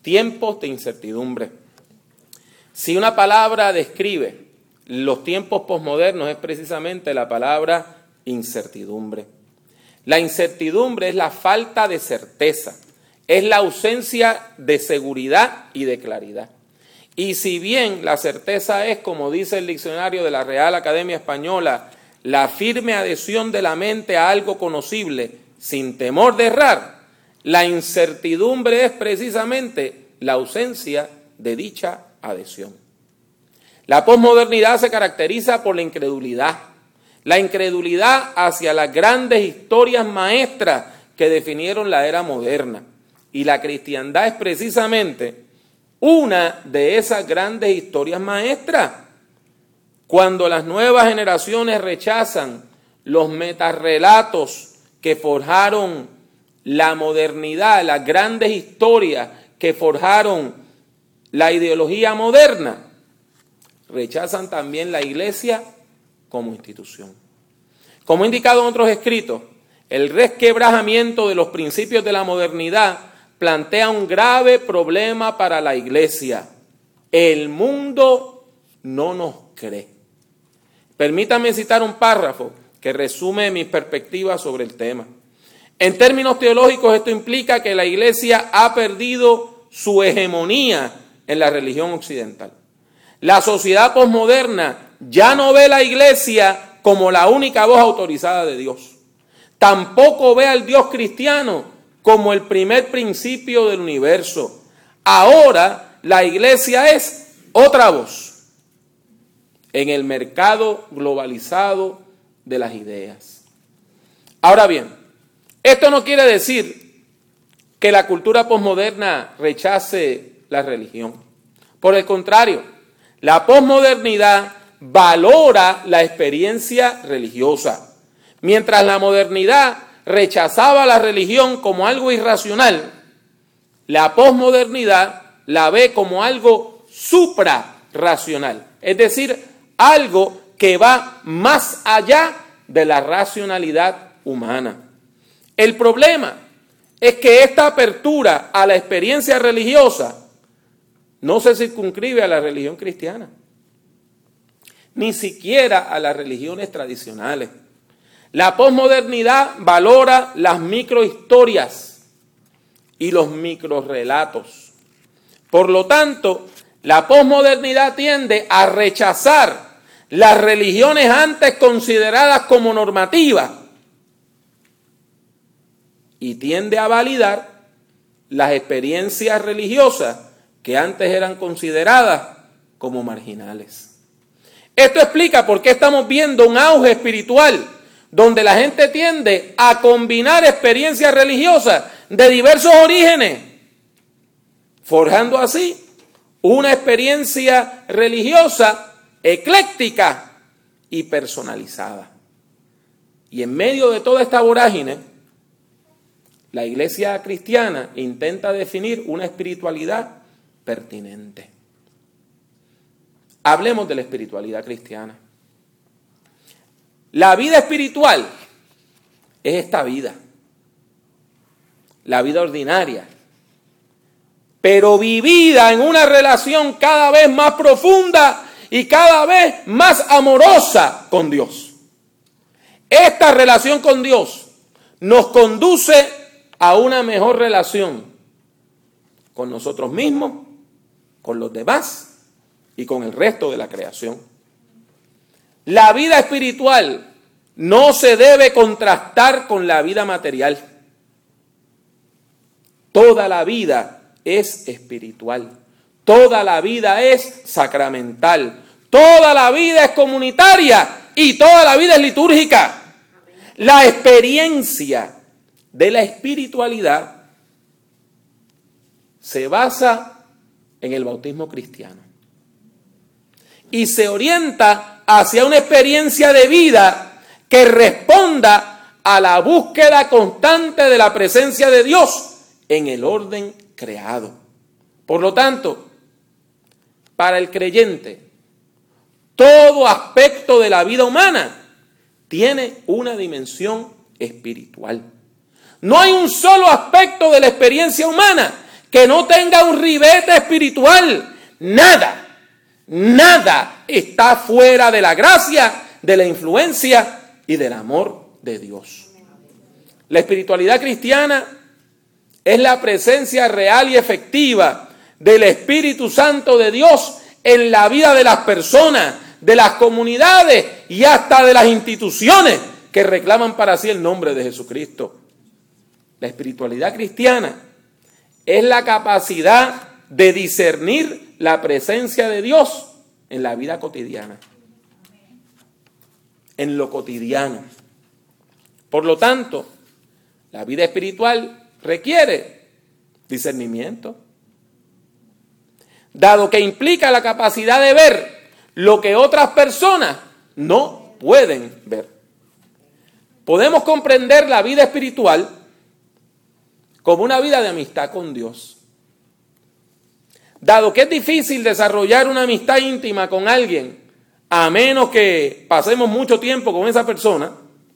tiempos de incertidumbre. Si una palabra describe los tiempos posmodernos es precisamente la palabra incertidumbre. La incertidumbre es la falta de certeza, es la ausencia de seguridad y de claridad. Y si bien la certeza es, como dice el diccionario de la Real Academia Española, la firme adhesión de la mente a algo conocible sin temor de errar, la incertidumbre es precisamente la ausencia de dicha adhesión. La posmodernidad se caracteriza por la incredulidad hacia las grandes historias maestras que definieron la era moderna. Y la cristiandad es precisamente una de esas grandes historias maestras. Cuando las nuevas generaciones rechazan los metarrelatos que forjaron la modernidad, las grandes historias que forjaron la ideología moderna, rechazan también la iglesia como institución. Como indicado en otros escritos, el resquebrajamiento de los principios de la modernidad plantea un grave problema para la iglesia. El mundo no nos cree. Permítame citar un párrafo que resume mis perspectivas sobre el tema. En términos teológicos, esto implica que la iglesia ha perdido su hegemonía en la religión occidental. La sociedad posmoderna ya no ve a la iglesia como la única voz autorizada de Dios. Tampoco ve al Dios cristiano como el primer principio del universo. Ahora la iglesia es otra voz en el mercado globalizado de las ideas. Ahora bien, esto no quiere decir que la cultura posmoderna rechace la religión. Por el contrario, la posmodernidad valora la experiencia religiosa. Mientras la modernidad rechazaba la religión como algo irracional, la posmodernidad la ve como algo suprarracional, es decir, algo que va más allá de la racionalidad humana. El problema es que esta apertura a la experiencia religiosa no se circunscribe a la religión cristiana, ni siquiera a las religiones tradicionales. La posmodernidad valora las microhistorias y los microrrelatos. Por lo tanto, la posmodernidad tiende a rechazar las religiones antes consideradas como normativas y tiende a validar las experiencias religiosas que antes eran consideradas como marginales. Esto explica por qué estamos viendo un auge espiritual donde la gente tiende a combinar experiencias religiosas de diversos orígenes, forjando así una experiencia religiosa ecléctica y personalizada. Y en medio de toda esta vorágine, la iglesia cristiana intenta definir una espiritualidad pertinente. Hablemos de la espiritualidad cristiana. La vida espiritual es esta vida, la vida ordinaria, pero vivida en una relación cada vez más profunda y cada vez más amorosa con Dios. Esta relación con Dios nos conduce a una mejor relación con nosotros mismos, con los demás y con el resto de la creación. La vida espiritual no se debe contrastar con la vida material. Toda la vida es espiritual. Toda la vida es sacramental. Toda la vida es comunitaria y toda la vida es litúrgica. La experiencia de la espiritualidad se basa en el bautismo cristiano y se orienta hacia una experiencia de vida que responda a la búsqueda constante de la presencia de Dios en el orden creado. Por lo tanto, para el creyente, todo aspecto de la vida humana tiene una dimensión espiritual. No hay un solo aspecto de la experiencia humana que no tenga un ribete espiritual, nada está fuera de la gracia, de la influencia y del amor de Dios. La espiritualidad cristiana es la presencia real y efectiva del Espíritu Santo de Dios en la vida de las personas, de las comunidades y hasta de las instituciones que reclaman para sí el nombre de Jesucristo. La espiritualidad cristiana es la capacidad de discernir la presencia de Dios en la vida cotidiana, en lo cotidiano. Por lo tanto, la vida espiritual requiere discernimiento, dado que implica la capacidad de ver lo que otras personas no pueden ver. Podemos comprender la vida espiritual como una vida de amistad con Dios. Dado que es difícil desarrollar una amistad íntima con alguien, a menos que pasemos mucho tiempo con esa persona,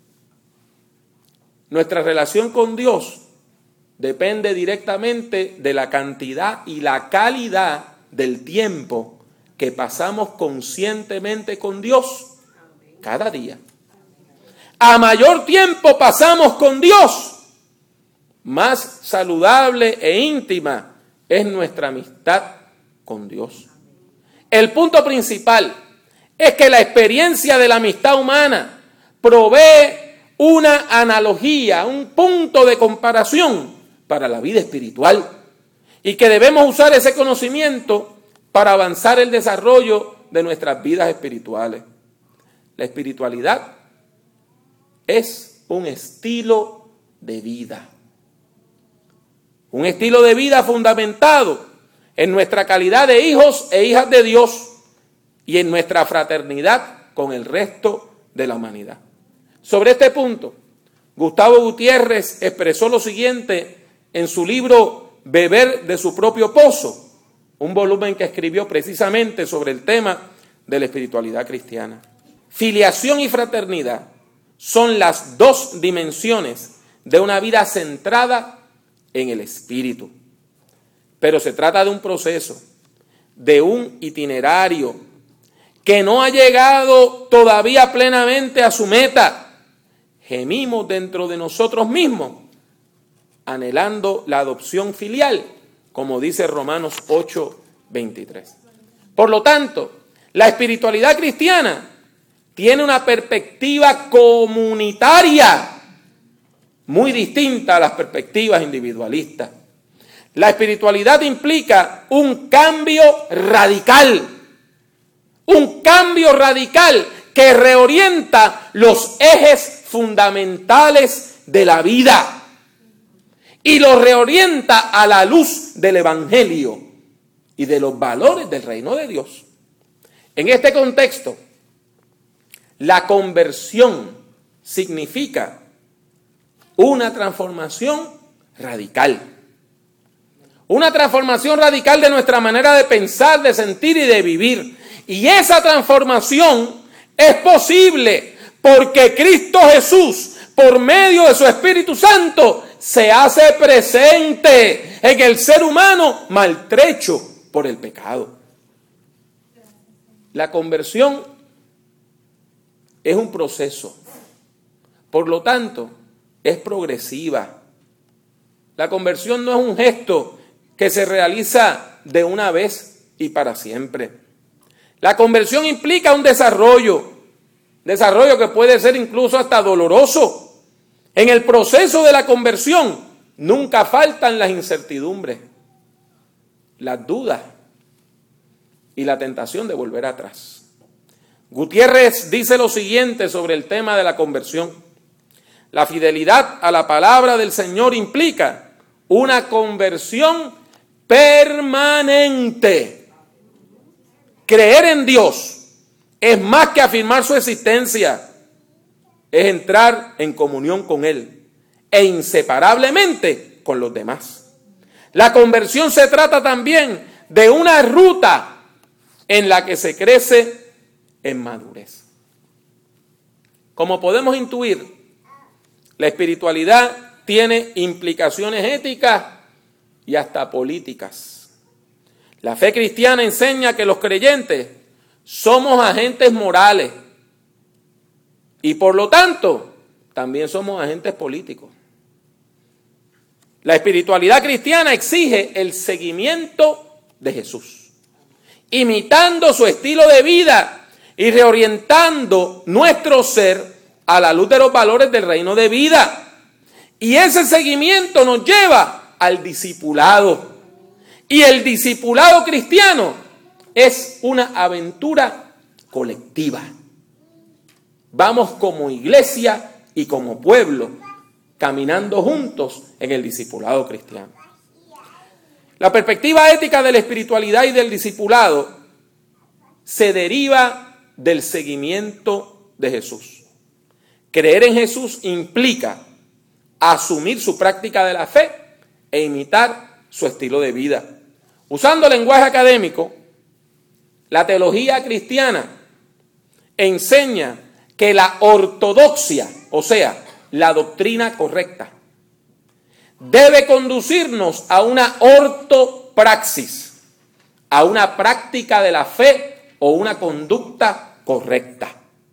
nuestra relación con Dios depende directamente de la cantidad y la calidad del tiempo que pasamos conscientemente con Dios cada día. A mayor tiempo pasamos con Dios, más saludable e íntima es nuestra amistad con Dios. El punto principal es que la experiencia de la amistad humana provee una analogía, un punto de comparación para la vida espiritual, y que debemos usar ese conocimiento para avanzar el desarrollo de nuestras vidas espirituales. La espiritualidad es un estilo de vida. Un estilo de vida fundamentado en nuestra calidad de hijos e hijas de Dios y en nuestra fraternidad con el resto de la humanidad. Sobre este punto, Gustavo Gutiérrez expresó lo siguiente en su libro Beber de su propio pozo, un volumen que escribió precisamente sobre el tema de la espiritualidad cristiana. Filiación y fraternidad son las dos dimensiones de una vida centrada en el Espíritu. Pero se trata de un proceso, de un itinerario que no ha llegado todavía plenamente a su meta. Gemimos dentro de nosotros mismos, anhelando la adopción filial, como dice Romanos 8:23. Por lo tanto, la espiritualidad cristiana tiene una perspectiva comunitaria muy distinta a las perspectivas individualistas. La espiritualidad implica un cambio radical que reorienta los ejes fundamentales de la vida y los reorienta a la luz del Evangelio y de los valores del reino de Dios. En este contexto, la conversión significa una transformación radical. Una transformación radical de nuestra manera de pensar, de sentir y de vivir. Y esa transformación es posible porque Cristo Jesús, por medio de su Espíritu Santo, se hace presente en el ser humano maltrecho por el pecado. La conversión es un proceso, por lo tanto, es progresiva. La conversión no es un gesto que se realiza de una vez y para siempre. La conversión implica un desarrollo que puede ser incluso hasta doloroso. En el proceso de la conversión nunca faltan las incertidumbres, las dudas y la tentación de volver atrás. Gutiérrez dice lo siguiente sobre el tema de la conversión. La fidelidad a la palabra del Señor implica una conversión permanente. Creer en Dios es más que afirmar su existencia, es entrar en comunión con Él e inseparablemente con los demás. La conversión se trata también de una ruta en la que se crece en madurez. Como podemos intuir, la espiritualidad tiene implicaciones éticas y hasta políticas. La fe cristiana enseña que los creyentes somos agentes morales y por lo tanto también somos agentes políticos. La espiritualidad cristiana exige el seguimiento de Jesús, imitando su estilo de vida y reorientando nuestro ser a la luz de los valores del reino de vida. Y ese seguimiento nos lleva al discipulado. Y el discipulado cristiano es una aventura colectiva. Vamos como iglesia y como pueblo caminando juntos en el discipulado cristiano. La perspectiva ética de la espiritualidad y del discipulado se deriva del seguimiento de Jesús. Creer en Jesús implica asumir su práctica de la fe e imitar su estilo de vida. Usando lenguaje académico, la teología cristiana enseña que la ortodoxia, o sea, la doctrina correcta, debe conducirnos a una ortopraxis, a una práctica de la fe o una conducta correcta.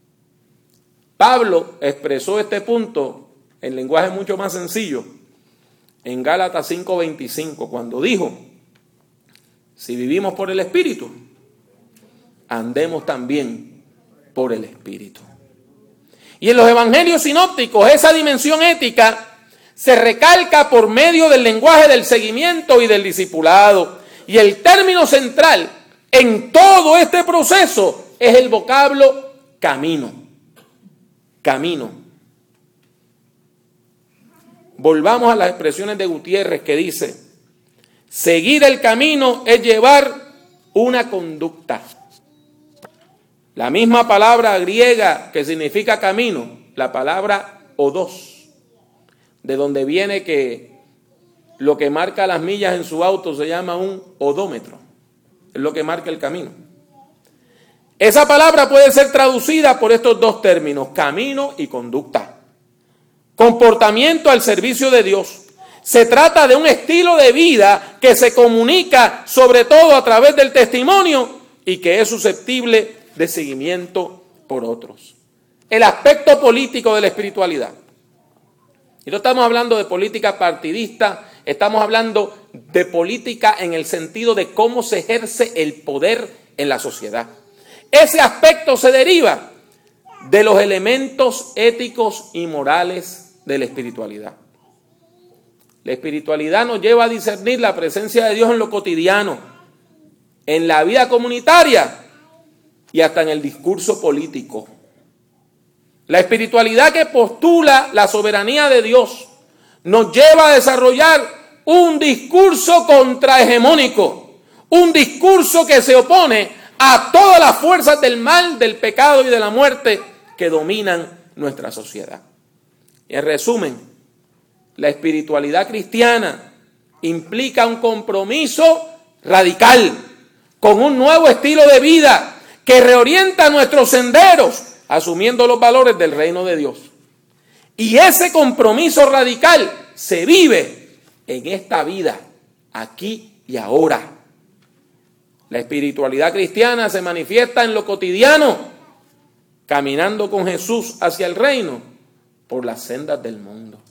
Pablo expresó este punto en lenguaje mucho más sencillo en Gálatas 5:25, cuando dijo: si vivimos por el Espíritu, andemos también por el Espíritu. Y en los evangelios sinópticos esa dimensión ética se recalca por medio del lenguaje del seguimiento y del discipulado. Y el término central en todo este proceso es el vocablo camino. Camino. Volvamos a las expresiones de Gutiérrez que dice: seguir el camino es llevar una conducta. La misma palabra griega que significa camino, la palabra odos, de donde viene que lo que marca las millas en su auto se llama un odómetro, es lo que marca el camino. Esa palabra puede ser traducida por estos dos términos, camino y conducta. Comportamiento al servicio de Dios. Se trata de un estilo de vida que se comunica sobre todo a través del testimonio y que es susceptible de seguimiento por otros. El aspecto político de la espiritualidad. Y no estamos hablando de política partidista, estamos hablando de política en el sentido de cómo se ejerce el poder en la sociedad. Ese aspecto se deriva de los elementos éticos y morales de la espiritualidad. La espiritualidad nos lleva a discernir la presencia de Dios en lo cotidiano, en la vida comunitaria y hasta en el discurso político. La espiritualidad que postula la soberanía de Dios nos lleva a desarrollar un discurso contrahegemónico, un discurso que se opone a todas las fuerzas del mal, del pecado y de la muerte que dominan nuestra sociedad. Y en resumen, la espiritualidad cristiana implica un compromiso radical con un nuevo estilo de vida que reorienta nuestros senderos, asumiendo los valores del reino de Dios. Y ese compromiso radical se vive en esta vida, aquí y ahora. La espiritualidad cristiana se manifiesta en lo cotidiano, caminando con Jesús hacia el reino por las sendas del mundo.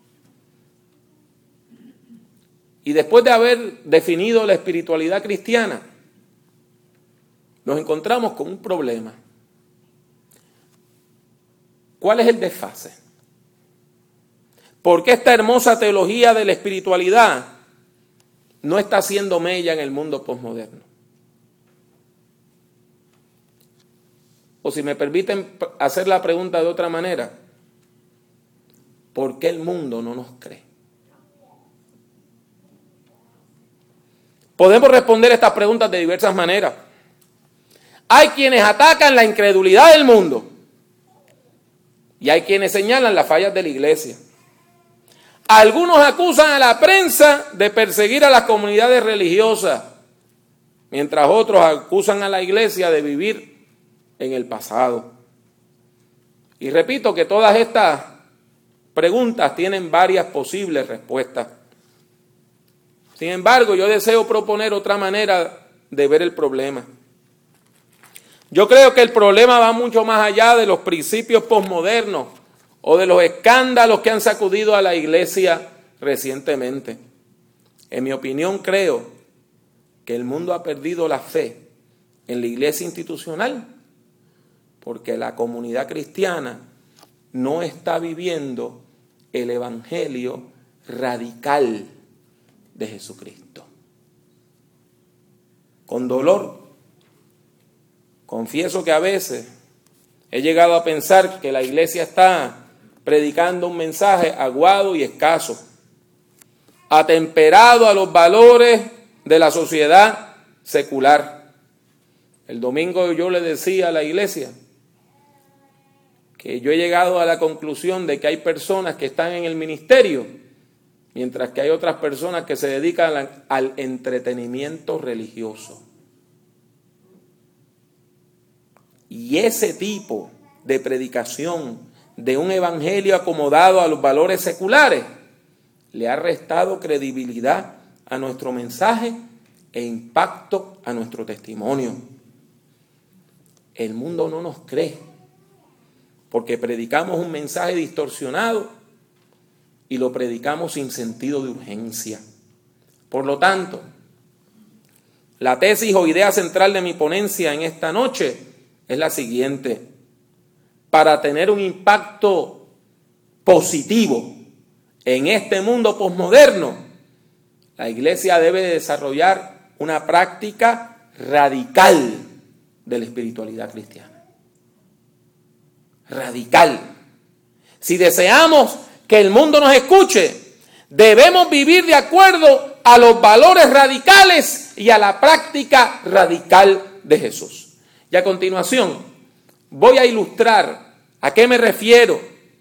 Y después de haber definido la espiritualidad cristiana, nos encontramos con un problema. ¿Cuál es el desfase? ¿Por qué esta hermosa teología de la espiritualidad no está haciendo mella en el mundo posmoderno? O si me permiten hacer la pregunta de otra manera, ¿por qué el mundo no nos cree? Podemos responder estas preguntas de diversas maneras. Hay quienes atacan la incredulidad del mundo y hay quienes señalan las fallas de la iglesia. Algunos acusan a la prensa de perseguir a las comunidades religiosas, mientras otros acusan a la iglesia de vivir en el pasado. Y repito que todas estas preguntas tienen varias posibles respuestas. Sin embargo, yo deseo proponer otra manera de ver el problema. Yo creo que el problema va mucho más allá de los principios posmodernos o de los escándalos que han sacudido a la iglesia recientemente. En mi opinión, creo que el mundo ha perdido la fe en la iglesia institucional porque la comunidad cristiana no está viviendo el evangelio radical de Jesucristo. Con dolor, confieso que a veces he llegado a pensar que la iglesia está predicando un mensaje aguado y escaso, atemperado a los valores de la sociedad secular. El domingo yo le decía a la iglesia que yo he llegado a la conclusión de que hay personas que están en el ministerio, mientras que hay otras personas que se dedican al entretenimiento religioso. Y ese tipo de predicación de un evangelio acomodado a los valores seculares le ha restado credibilidad a nuestro mensaje e impacto a nuestro testimonio. El mundo no nos cree porque predicamos un mensaje distorsionado y lo predicamos sin sentido de urgencia. Por lo tanto, la tesis o idea central de mi ponencia en esta noche es la siguiente: para tener un impacto positivo en este mundo posmoderno, la iglesia debe desarrollar una práctica radical de la espiritualidad cristiana. Radical. Si deseamos que el mundo nos escuche, debemos vivir de acuerdo a los valores radicales y a la práctica radical de Jesús. Y a continuación voy a ilustrar a qué me refiero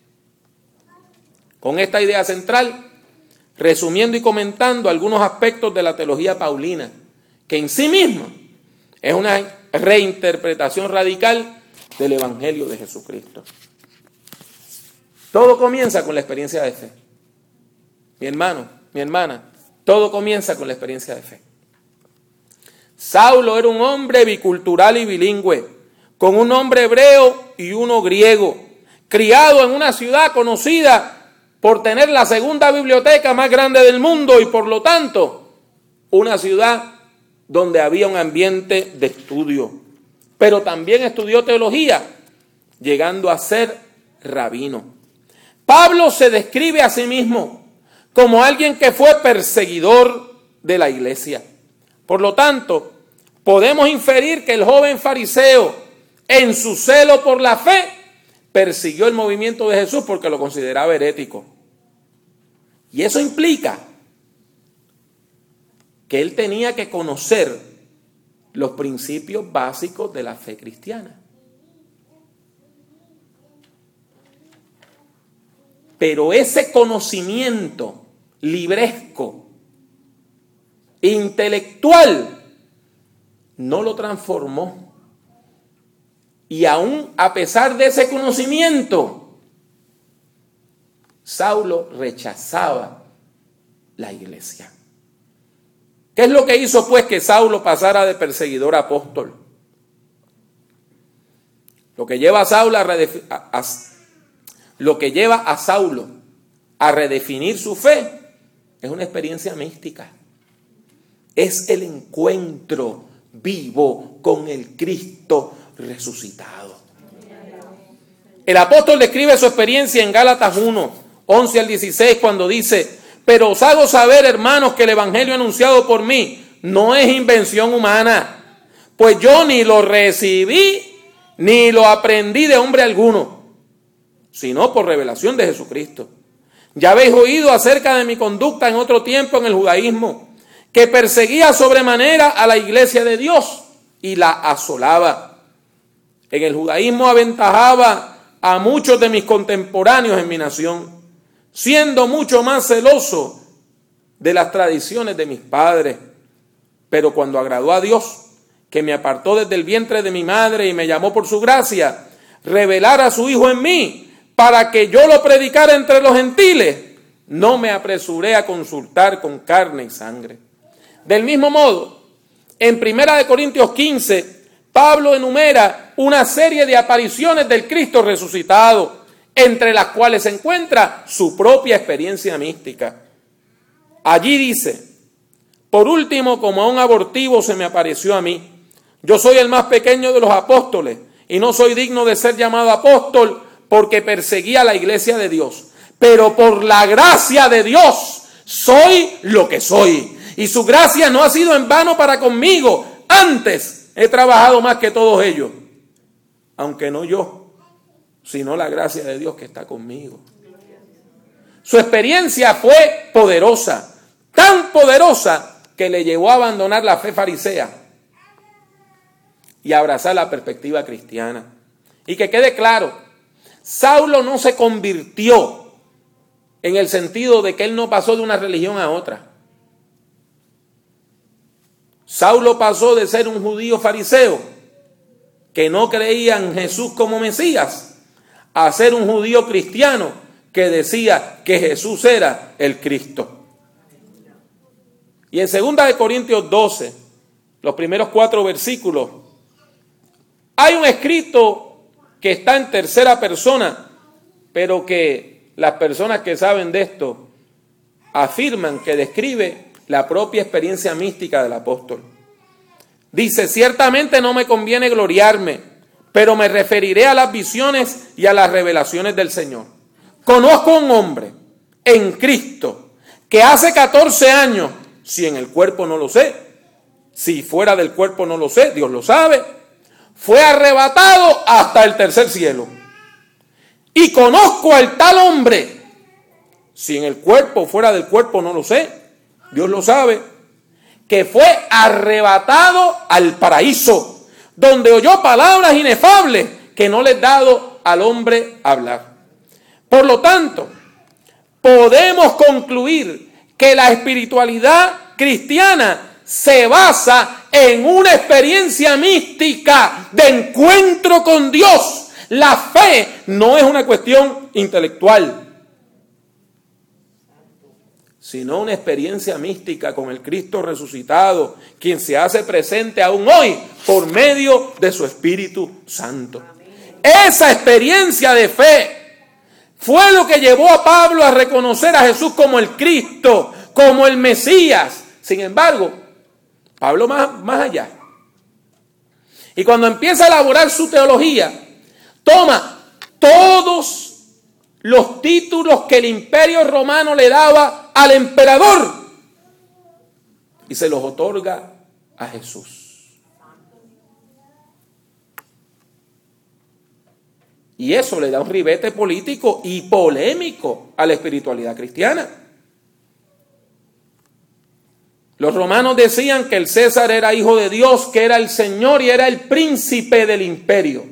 con esta idea central, resumiendo y comentando algunos aspectos de la teología paulina, que en sí misma es una reinterpretación radical del Evangelio de Jesucristo. Todo comienza con la experiencia de fe. Mi hermano, mi hermana, todo comienza con la experiencia de fe. Saulo era un hombre bicultural y bilingüe, con un nombre hebreo y uno griego, criado en una ciudad conocida por tener la segunda biblioteca más grande del mundo y por lo tanto una ciudad donde había un ambiente de estudio. Pero también estudió teología, llegando a ser rabino. Pablo se describe a sí mismo como alguien que fue perseguidor de la iglesia. Por lo tanto, podemos inferir que el joven fariseo, en su celo por la fe, persiguió el movimiento de Jesús porque lo consideraba herético. Y eso implica que él tenía que conocer los principios básicos de la fe cristiana. Pero ese conocimiento libresco, intelectual, no lo transformó. Y aún a pesar de ese conocimiento, Saulo rechazaba la iglesia. ¿Qué es lo que hizo pues que Saulo pasara de perseguidor a apóstol? Lo que lleva a Saulo a redefinir su fe es una experiencia mística. Es el encuentro vivo con el Cristo resucitado. El apóstol describe su experiencia en Gálatas 1, 11 al 16, cuando dice: pero os hago saber, hermanos, que el evangelio anunciado por mí no es invención humana, pues yo ni lo recibí ni lo aprendí de hombre alguno, sino por revelación de Jesucristo. Ya habéis oído acerca de mi conducta en otro tiempo en el judaísmo, que perseguía sobremanera a la iglesia de Dios y la asolaba. En el judaísmo aventajaba a muchos de mis contemporáneos en mi nación, siendo mucho más celoso de las tradiciones de mis padres. Pero cuando agradó a Dios, que me apartó desde el vientre de mi madre y me llamó por su gracia, revelar a su Hijo en mí, para que yo lo predicara entre los gentiles, no me apresuré a consultar con carne y sangre, Del mismo modo, en 1 Corintios 15, Pablo enumera una serie de apariciones del Cristo resucitado, entre las cuales se encuentra su propia experiencia mística. Allí dice: por último, como a un abortivo se me apareció a mí. Yo soy el más pequeño de los apóstoles y no soy digno de ser llamado apóstol porque perseguía la iglesia de Dios. Pero por la gracia de Dios soy lo que soy. Y su gracia no ha sido en vano para conmigo. Antes he trabajado más que todos ellos. Aunque no yo, sino la gracia de Dios que está conmigo. Su experiencia fue poderosa, tan poderosa que le llevó a abandonar la fe farisea y a abrazar la perspectiva cristiana. Y que quede claro, Saulo no se convirtió en el sentido de que él no pasó de una religión a otra. Saulo pasó de ser un judío fariseo que no creía en Jesús como Mesías a ser un judío cristiano que decía que Jesús era el Cristo. Y en 2 Corintios 12, los primeros 4 versículos, hay un escrito que está en tercera persona, pero que las personas que saben de esto afirman que describe la propia experiencia mística del apóstol. Dice: ciertamente no me conviene gloriarme, pero me referiré a las visiones y a las revelaciones del Señor. Conozco a un hombre en Cristo que hace 14 años, si en el cuerpo no lo sé, si fuera del cuerpo no lo sé, Dios lo sabe, fue arrebatado hasta el tercer cielo. Y conozco al tal hombre, si en el cuerpo, fuera del cuerpo no lo sé, Dios lo sabe, que fue arrebatado al paraíso, donde oyó palabras inefables que no le es dado al hombre hablar. Por lo tanto, podemos concluir que la espiritualidad cristiana se basa en una experiencia mística de encuentro con Dios. La fe no es una cuestión intelectual, sino una experiencia mística con el Cristo resucitado, quien se hace presente aún hoy por medio de su Espíritu Santo. Esa experiencia de fe fue lo que llevó a Pablo a reconocer a Jesús como el Cristo, como el Mesías. Sin embargo, Pablo más allá. Y cuando empieza a elaborar su teología, toma todos los títulos que el Imperio Romano le daba al emperador y se los otorga a Jesús. Y eso le da un ribete político y polémico a la espiritualidad cristiana. Los romanos decían que el César era hijo de Dios, que era el Señor y era el príncipe del imperio.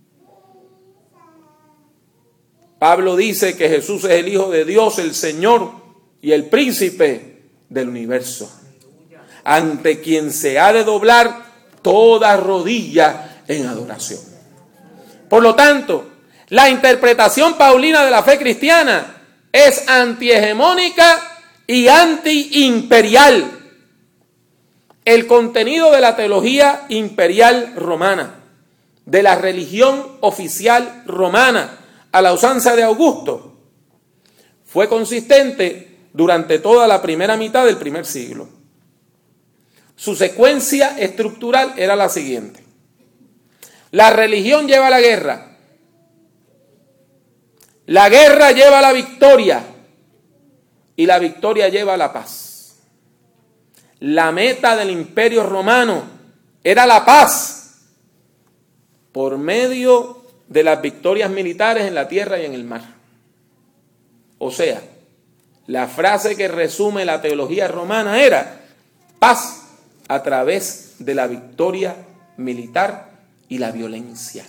Pablo dice que Jesús es el Hijo de Dios, el Señor y el príncipe del universo, ante quien se ha de doblar toda rodilla en adoración. Por lo tanto, la interpretación paulina de la fe cristiana es antihegemónica y antiimperial. El contenido de la teología imperial romana, de la religión oficial romana, a la usanza de Augusto, fue consistente durante toda la primera mitad del primer siglo. Su secuencia estructural era la siguiente: la religión lleva a la guerra lleva a la victoria y la victoria lleva a la paz. La meta del Imperio Romano era la paz por medio de las victorias militares en la tierra y en el mar. O sea, la frase que resume la teología romana era paz a través de la victoria militar y la violencia.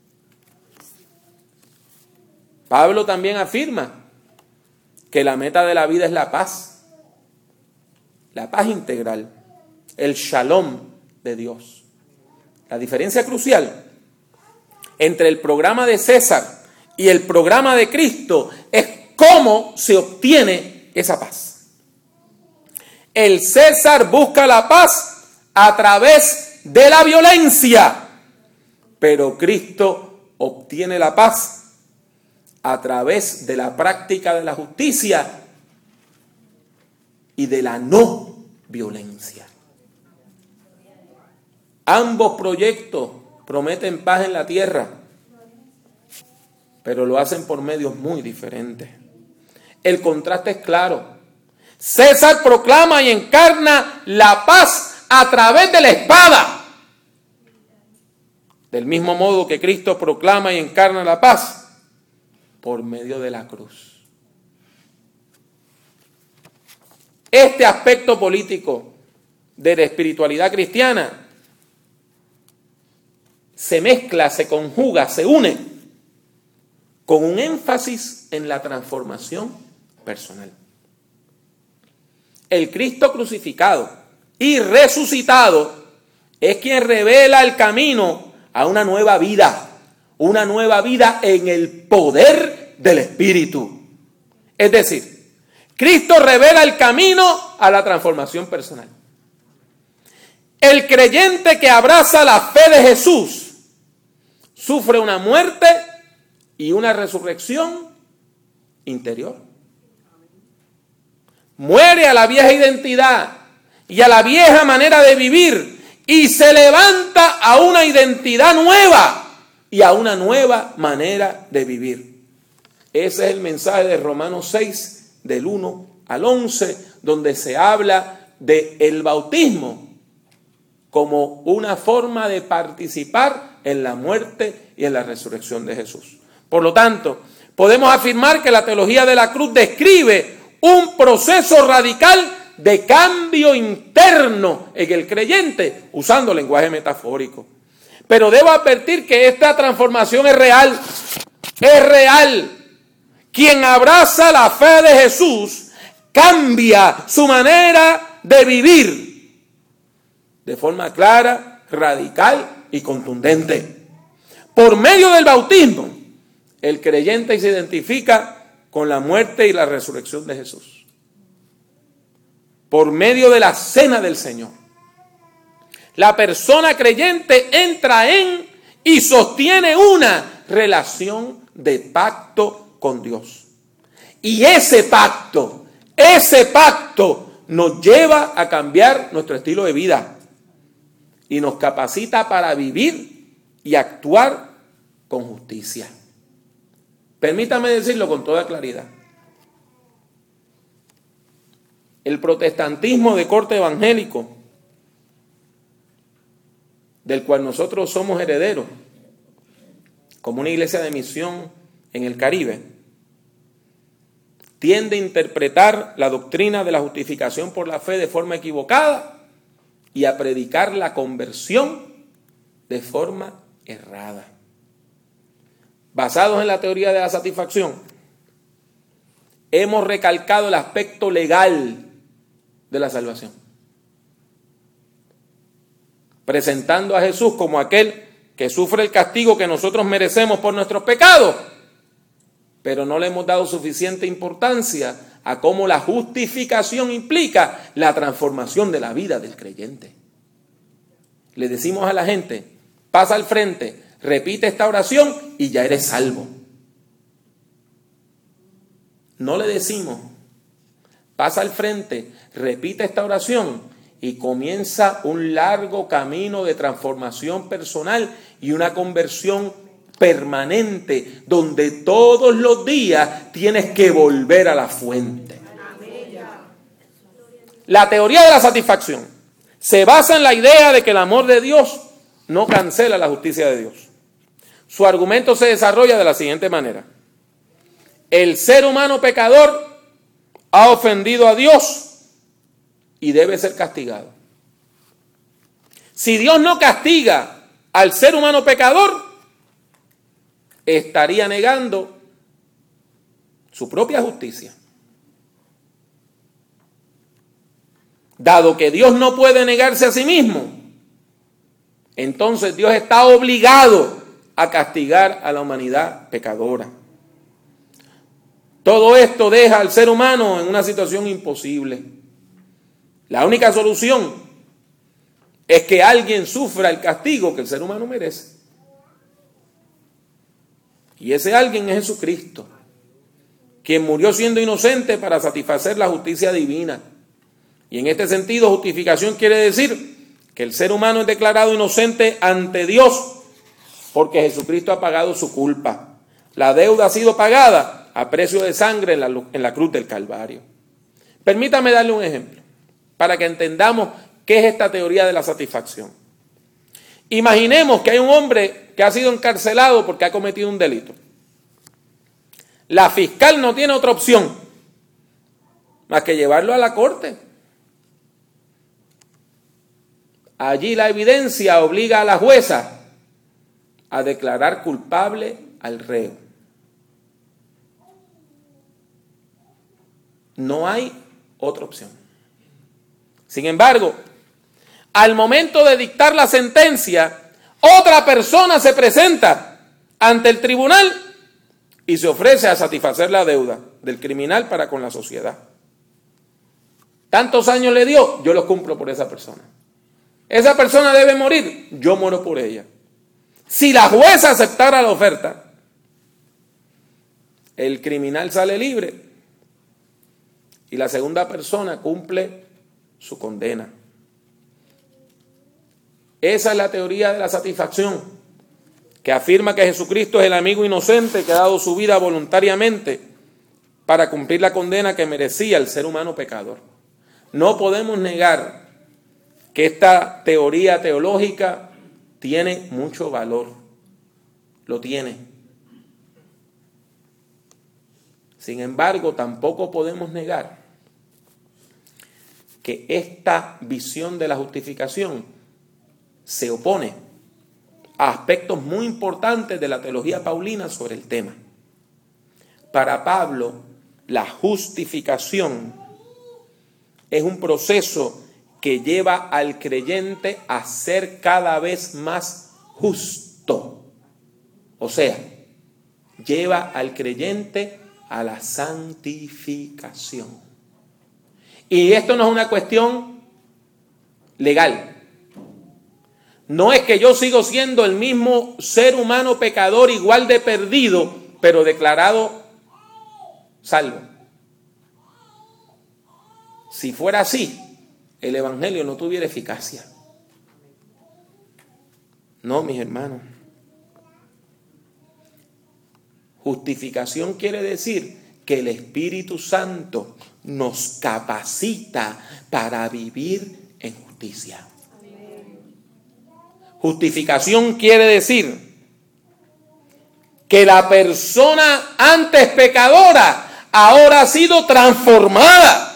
Pablo también afirma que la meta de la vida es la paz integral, el shalom de Dios. La diferencia crucial entre el programa de César y el programa de Cristo es cómo se obtiene esa paz. El César busca la paz a través de la violencia, pero Cristo obtiene la paz a través de la práctica de la justicia y de la no violencia. Ambos proyectos prometen paz en la tierra, pero lo hacen por medios muy diferentes. El contraste es claro. César proclama y encarna la paz a través de la espada. Del mismo modo que Cristo proclama y encarna la paz por medio de la cruz. Este aspecto político de la espiritualidad cristiana se mezcla, se conjuga, se une con un énfasis en la transformación personal. El Cristo crucificado y resucitado es quien revela el camino a una nueva vida en el poder del Espíritu. Es decir, Cristo revela el camino a la transformación personal. El creyente que abraza la fe de Jesús sufre una muerte y una resurrección interior. Muere a la vieja identidad y a la vieja manera de vivir y se levanta a una identidad nueva y a una nueva manera de vivir. Ese es el mensaje de Romanos 6, del 1 al 11, donde se habla del bautismo como una forma de participar en la muerte y en la resurrección de Jesús. Por lo tanto, podemos afirmar que la teología de la cruz describe un proceso radical de cambio interno en el creyente, usando lenguaje metafórico. Pero debo advertir que esta transformación es real. Es real. Quien abraza la fe de Jesús cambia su manera de vivir de forma clara, radical y contundente. Por medio del bautismo, el creyente se identifica con la muerte y la resurrección de Jesús. Por medio de la cena del Señor, la persona creyente entra en y sostiene una relación de pacto con Dios. Y ese pacto nos lleva a cambiar nuestro estilo de vida y nos capacita para vivir y actuar con justicia. Permítame decirlo con toda claridad. El protestantismo de corte evangélico, del cual nosotros somos herederos, como una iglesia de misión en el Caribe, tiende a interpretar la doctrina de la justificación por la fe de forma equivocada y a predicar la conversión de forma errada. Basados en la teoría de la satisfacción, hemos recalcado el aspecto legal de la salvación, presentando a Jesús como aquel que sufre el castigo que nosotros merecemos por nuestros pecados, pero no le hemos dado suficiente importancia a cómo la justificación implica la transformación de la vida del creyente. Le decimos a la gente: pasa al frente, repite esta oración y ya eres salvo. No le decimos: pasa al frente, repite esta oración y comienza un largo camino de transformación personal y una conversión permanente, donde todos los días tienes que volver a la fuente. La teoría de la satisfacción se basa en la idea de que el amor de Dios no cancela la justicia de Dios. Su argumento se desarrolla de la siguiente manera: el ser humano pecador ha ofendido a Dios y debe ser castigado. Si Dios no castiga al ser humano pecador, estaría negando su propia justicia. Dado que Dios no puede negarse a sí mismo, entonces Dios está obligado a castigar a la humanidad pecadora. Todo esto deja al ser humano en una situación imposible. La única solución es que alguien sufra el castigo que el ser humano merece. Y ese alguien es Jesucristo, quien murió siendo inocente para satisfacer la justicia divina. Y en este sentido, justificación quiere decir que el ser humano es declarado inocente ante Dios porque Jesucristo ha pagado su culpa. La deuda ha sido pagada a precio de sangre en la cruz del Calvario. Permítame darle un ejemplo para que entendamos qué es esta teoría de la satisfacción. Imaginemos que hay un hombre que ha sido encarcelado porque ha cometido un delito. La fiscal no tiene otra opción más que llevarlo a la corte. Allí la evidencia obliga a la jueza a declarar culpable al reo. No hay otra opción. Sin embargo, al momento de dictar la sentencia, otra persona se presenta ante el tribunal y se ofrece a satisfacer la deuda del criminal para con la sociedad. Tantos años le dio, yo los cumplo por esa persona. Esa persona debe morir, yo muero por ella. Si la jueza aceptara la oferta, el criminal sale libre y la segunda persona cumple su condena. Esa es la teoría de la satisfacción, que afirma que Jesucristo es el amigo inocente que ha dado su vida voluntariamente para cumplir la condena que merecía el ser humano pecador. No podemos negar que esta teoría teológica tiene mucho valor. Lo tiene. Sin embargo, tampoco podemos negar que esta visión de la justificación se opone a aspectos muy importantes de la teología paulina sobre el tema. Para Pablo, la justificación es un proceso que lleva al creyente a ser cada vez más justo. O sea, lleva al creyente a la santificación. Y esto no es una cuestión legal. No es que yo sigo siendo el mismo ser humano pecador, igual de perdido, pero declarado salvo. Si fuera así, el evangelio no tuviera eficacia. No, mis hermanos. Justificación quiere decir que el Espíritu Santo nos capacita para vivir en justicia. Justificación quiere decir que la persona antes pecadora ahora ha sido transformada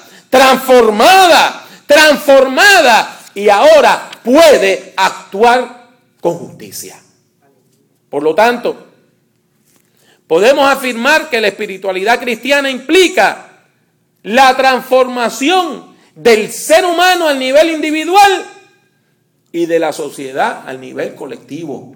y ahora puede actuar con justicia. Por lo tanto, podemos afirmar que la espiritualidad cristiana implica la transformación del ser humano al nivel individual y de la sociedad al nivel colectivo.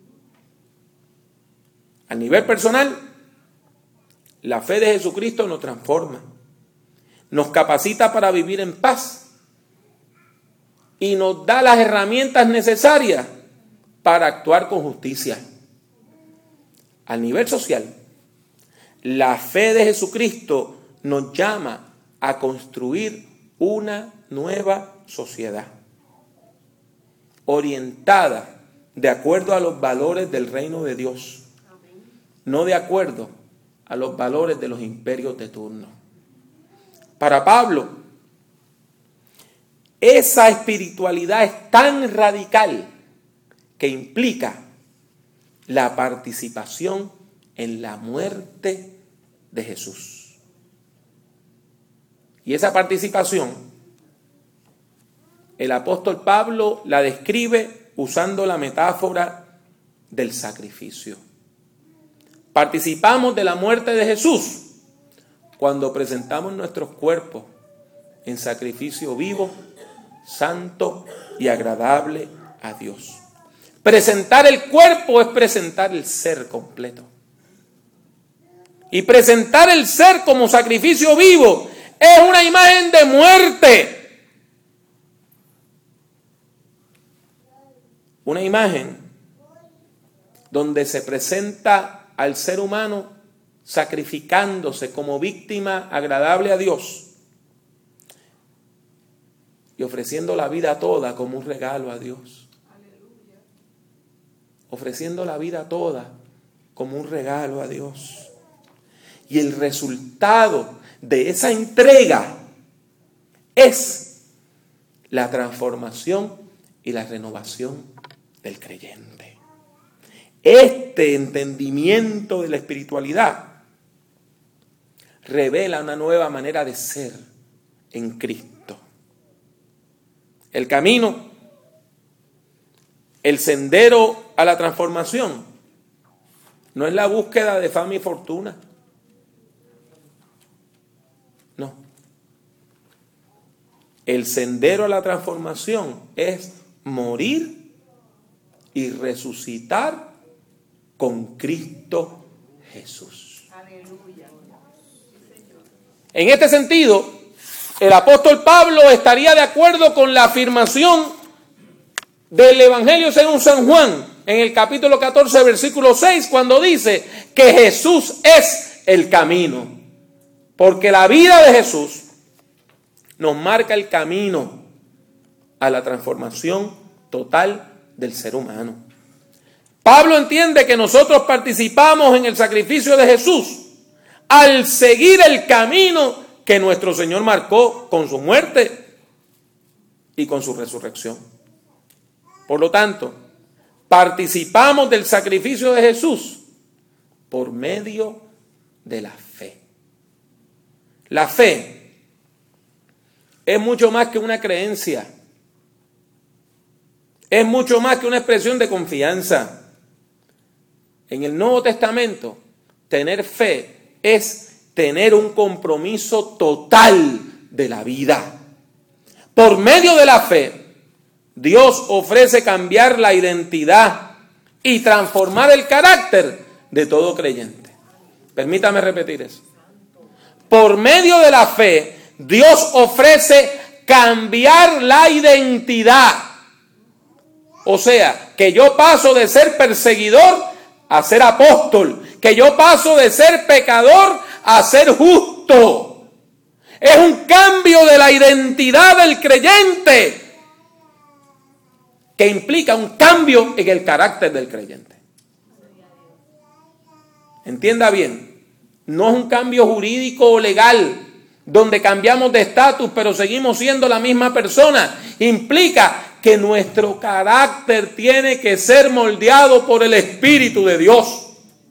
A nivel personal, la fe de Jesucristo nos transforma, nos capacita para vivir en paz y nos da las herramientas necesarias para actuar con justicia. A nivel social, la fe de Jesucristo nos llama a construir una nueva sociedad orientada de acuerdo a los valores del reino de Dios, no de acuerdo a los valores de los imperios de turno. Para Pablo, esa espiritualidad es tan radical que implica la participación en la muerte de Jesús. Y esa participación, el apóstol Pablo la describe usando la metáfora del sacrificio. Participamos de la muerte de Jesús cuando presentamos nuestros cuerpos en sacrificio vivo, santo y agradable a Dios. Presentar el cuerpo es presentar el ser completo. Y presentar el ser como sacrificio vivo es una imagen de muerte. una imagen donde se presenta al ser humano sacrificándose como víctima agradable a Dios y ofreciendo la vida toda como un regalo a Dios. Ofreciendo la vida toda como un regalo a Dios. Y el resultado de esa entrega es la transformación y la renovación del creyente. Este entendimiento de la espiritualidad revela una nueva manera de ser en Cristo. El camino, el sendero a la transformación, no es la búsqueda de fama y fortuna. No. El sendero a la transformación es morir y resucitar con Cristo Jesús. Aleluya. En este sentido, el apóstol Pablo estaría de acuerdo con la afirmación del Evangelio según San Juan, en el capítulo 14, versículo 6, cuando dice que Jesús es el camino. Porque la vida de Jesús nos marca el camino a la transformación total del ser humano. Pablo entiende que nosotros participamos en el sacrificio de Jesús al seguir el camino que nuestro Señor marcó con su muerte y con su resurrección. Por lo tanto, participamos del sacrificio de Jesús por medio de la fe. La fe es mucho más que una creencia. Es mucho más que una expresión de confianza. En el Nuevo Testamento, tener fe es tener un compromiso total de la vida. Por medio de la fe, Dios ofrece cambiar la identidad y transformar el carácter de todo creyente. Permítame repetir eso. Por medio de la fe, Dios ofrece cambiar la identidad. O sea, que yo paso de ser perseguidor a ser apóstol. Que yo paso de ser pecador a ser justo. Es un cambio de la identidad del creyente que implica un cambio en el carácter del creyente. Entienda bien, no es un cambio jurídico o legal donde cambiamos de estatus pero seguimos siendo la misma persona. Implica que nuestro carácter tiene que ser moldeado por el Espíritu de Dios.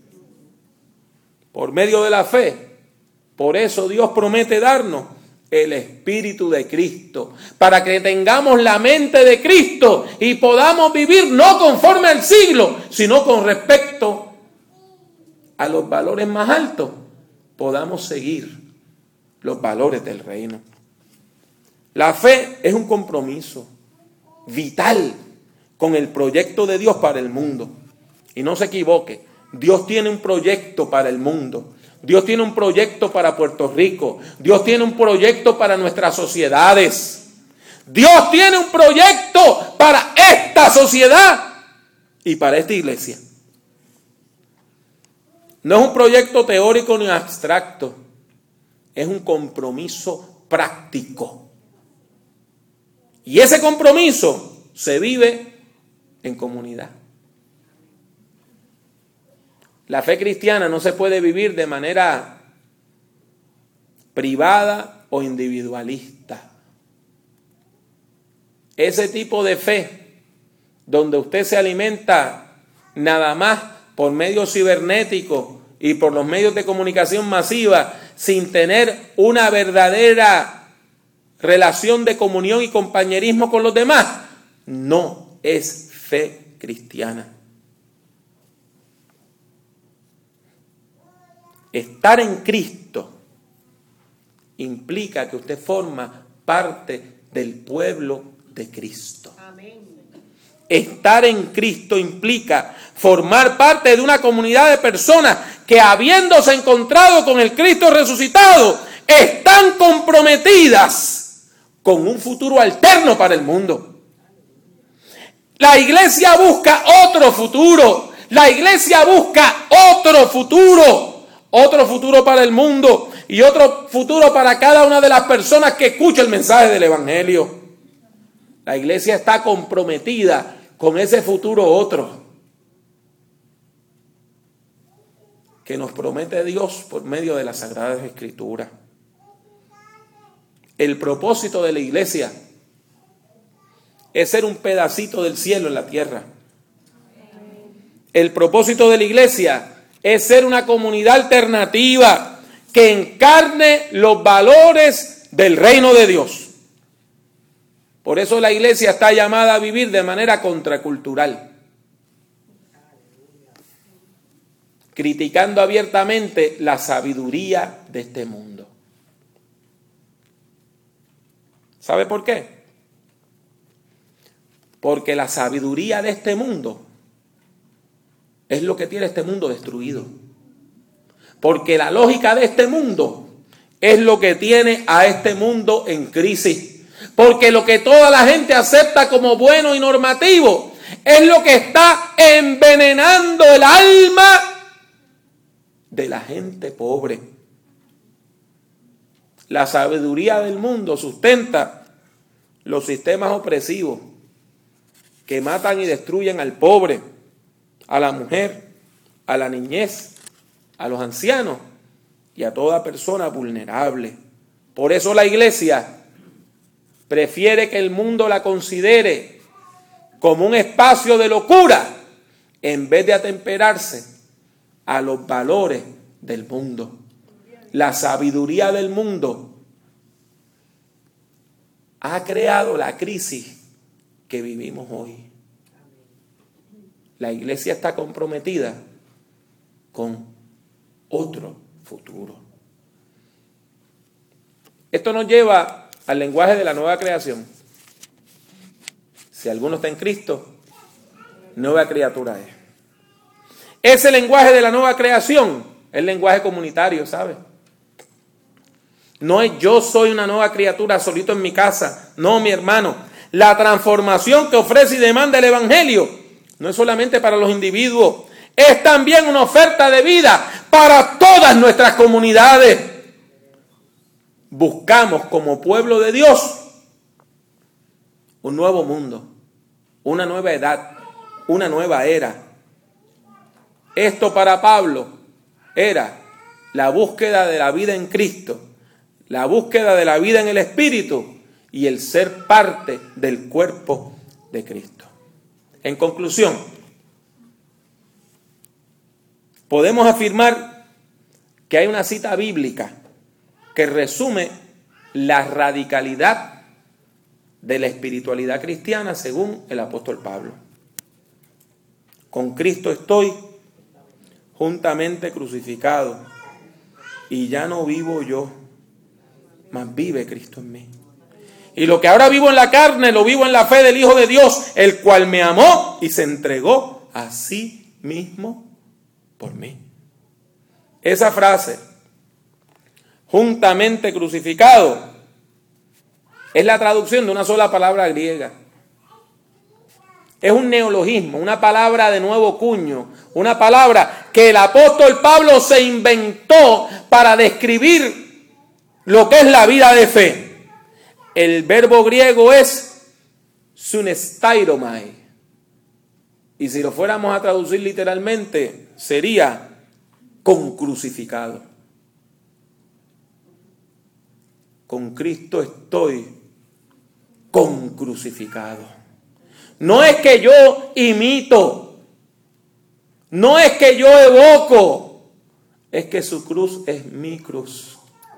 Por medio de la fe. Por eso Dios promete darnos el Espíritu de Cristo, para que tengamos la mente de Cristo y podamos vivir no conforme al siglo, sino con respecto a los valores más altos, podamos seguir los valores del reino. La fe es un compromiso vital con el proyecto de Dios para el mundo. Y no se equivoque, Dios tiene un proyecto para el mundo. Dios tiene un proyecto para Puerto Rico. Dios tiene un proyecto para nuestras sociedades. Dios tiene un proyecto para esta sociedad y para esta iglesia. No es un proyecto teórico ni abstracto. Es un compromiso práctico. Y ese compromiso se vive en comunidad. La fe cristiana no se puede vivir de manera privada o individualista. Ese tipo de fe, donde usted se alimenta nada más por medios cibernéticos y por los medios de comunicación masiva, sin tener una verdadera relación de comunión y compañerismo con los demás, no es fe cristiana. Estar en Cristo implica que usted forma parte del pueblo de Cristo. Amén. Estar en Cristo implica formar parte de una comunidad de personas que, habiéndose encontrado con el Cristo resucitado, están comprometidas con un futuro alterno para el mundo. La iglesia busca otro futuro. La iglesia busca otro futuro para el mundo y otro futuro para cada una de las personas que escucha el mensaje del Evangelio. La iglesia está comprometida con ese futuro otro que nos promete Dios por medio de las Sagradas Escrituras. El propósito de la iglesia es ser un pedacito del cielo en la tierra. El propósito de la iglesia es ser una comunidad alternativa que encarne los valores del reino de Dios. Por eso la iglesia está llamada a vivir de manera contracultural, criticando abiertamente la sabiduría de este mundo. ¿Sabe por qué? Porque la sabiduría de este mundo es lo que tiene este mundo destruido. Porque la lógica de este mundo es lo que tiene a este mundo en crisis. Porque lo que toda la gente acepta como bueno y normativo es lo que está envenenando el alma de la gente pobre. La sabiduría del mundo sustenta los sistemas opresivos que matan y destruyen al pobre, a la mujer, a la niñez, a los ancianos y a toda persona vulnerable. Por eso la iglesia prefiere que el mundo la considere como un espacio de locura en vez de atemperarse a los valores del mundo. La sabiduría del mundo ha creado la crisis que vivimos hoy. La iglesia está comprometida con otro futuro. Esto nos lleva al lenguaje de la nueva creación. Si alguno está en Cristo, nueva criatura es. Ese lenguaje de la nueva creación es el lenguaje comunitario, ¿sabe? No es yo soy una nueva criatura solito en mi casa. No, mi hermano. La transformación que ofrece y demanda el Evangelio no es solamente para los individuos, es también una oferta de vida para todas nuestras comunidades. Buscamos como pueblo de Dios un nuevo mundo, una nueva edad, una nueva era. Esto para Pablo era la búsqueda de la vida en Cristo, la búsqueda de la vida en el Espíritu y el ser parte del cuerpo de Cristo. En conclusión, podemos afirmar que hay una cita bíblica que resume la radicalidad de la espiritualidad cristiana según el apóstol Pablo. Con Cristo estoy juntamente crucificado y ya no vivo yo, mas vive Cristo en mí. Y lo que ahora vivo en la carne, lo vivo en la fe del Hijo de Dios, el cual me amó y se entregó a sí mismo por mí. Esa frase, juntamente crucificado, es la traducción de una sola palabra griega. Es un neologismo, una palabra de nuevo cuño, una palabra que el apóstol Pablo se inventó para describir lo que es la vida de fe. El verbo griego es sunestairomai. Y si lo fuéramos a traducir literalmente, sería con crucificado. Con Cristo estoy con crucificado. No es que yo imito, no es que yo evoco, es que su cruz es mi cruz.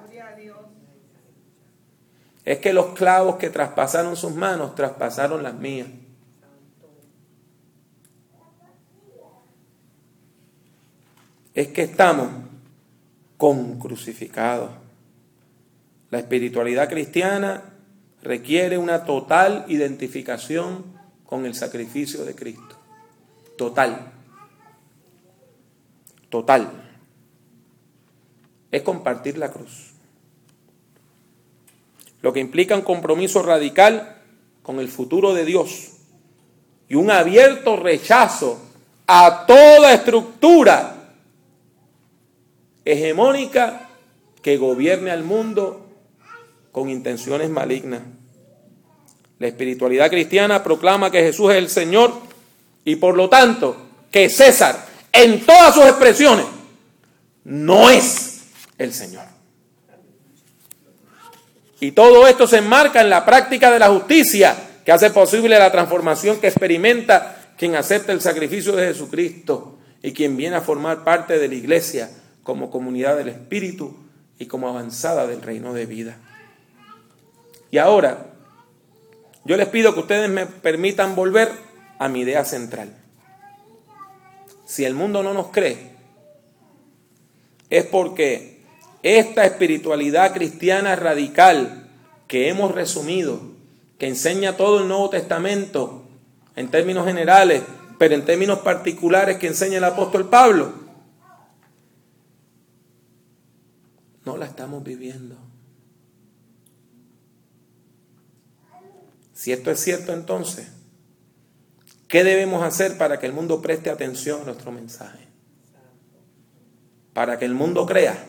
Es que los clavos que traspasaron sus manos traspasaron las mías. Es que estamos con crucificados. La espiritualidad cristiana requiere una total identificación con el sacrificio de Cristo. Total. Total. Es compartir la cruz. Lo que implica un compromiso radical con el futuro de Dios y un abierto rechazo a toda estructura hegemónica que gobierne al mundo con intenciones malignas. La espiritualidad cristiana proclama que Jesús es el Señor y por lo tanto que César en todas sus expresiones no es el Señor. Y todo esto se enmarca en la práctica de la justicia que hace posible la transformación que experimenta quien acepta el sacrificio de Jesucristo y quien viene a formar parte de la iglesia como comunidad del Espíritu y como avanzada del reino de vida. Y ahora, yo les pido que ustedes me permitan volver a mi idea central. Si el mundo no nos cree, es porque esta espiritualidad cristiana radical que hemos resumido, que enseña todo el Nuevo Testamento en términos generales, pero en términos particulares que enseña el apóstol Pablo, no la estamos viviendo. Si esto es cierto, entonces, ¿qué debemos hacer para que el mundo preste atención a nuestro mensaje? Para que el mundo crea,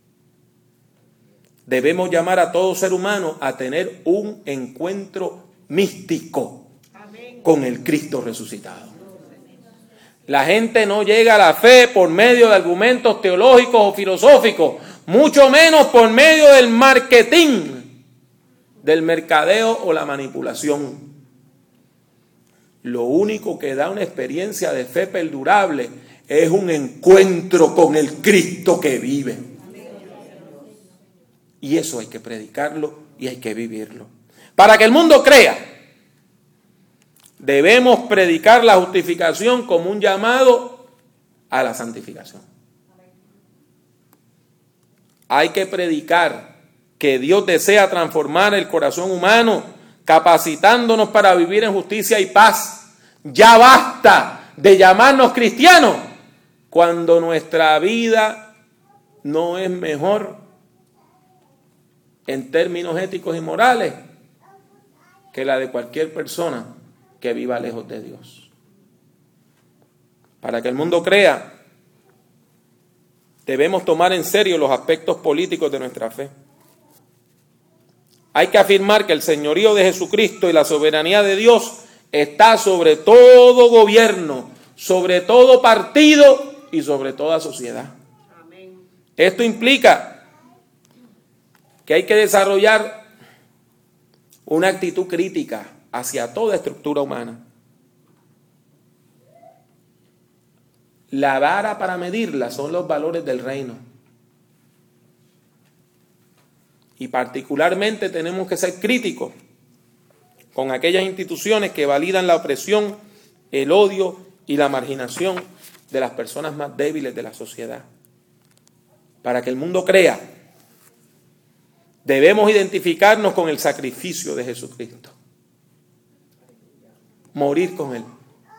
debemos llamar a todo ser humano a tener un encuentro místico con el Cristo resucitado. La gente no llega a la fe por medio de argumentos teológicos o filosóficos, mucho menos por medio del marketing, del mercadeo o la manipulación. Lo único que da una experiencia de fe perdurable es un encuentro con el Cristo que vive. Y eso hay que predicarlo y hay que vivirlo. Para que el mundo crea, debemos predicar la justificación como un llamado a la santificación. Hay que predicar que Dios desea transformar el corazón humano, capacitándonos para vivir en justicia y paz. Ya basta de llamarnos cristianos cuando nuestra vida no es mejor en términos éticos y morales que la de cualquier persona que viva lejos de Dios. Para que el mundo crea, debemos tomar en serio los aspectos políticos de nuestra fe. Hay que afirmar que el señorío de Jesucristo y la soberanía de Dios está sobre todo gobierno, sobre todo partido y sobre toda sociedad. Amén. Esto implica que hay que desarrollar una actitud crítica hacia toda estructura humana. La vara para medirla son los valores del reino. Y particularmente tenemos que ser críticos con aquellas instituciones que validan la opresión, el odio y la marginación de las personas más débiles de la sociedad. Para que el mundo crea, debemos identificarnos con el sacrificio de Jesucristo. Morir con Él.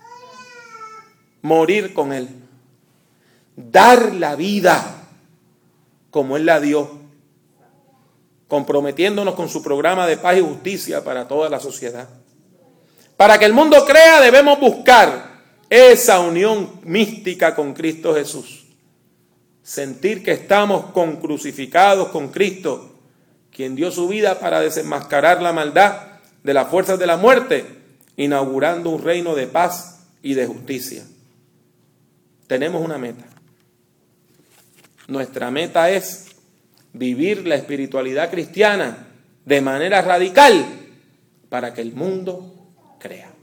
Morir con Él. Dar la vida como Él la dio, comprometiéndonos con su programa de paz y justicia para toda la sociedad. Para que el mundo crea, debemos buscar esa unión mística con Cristo Jesús. Sentir que estamos crucificados con Cristo, quien dio su vida para desenmascarar la maldad de las fuerzas de la muerte, inaugurando un reino de paz y de justicia. Tenemos una meta. Nuestra meta es vivir la espiritualidad cristiana de manera radical para que el mundo crea.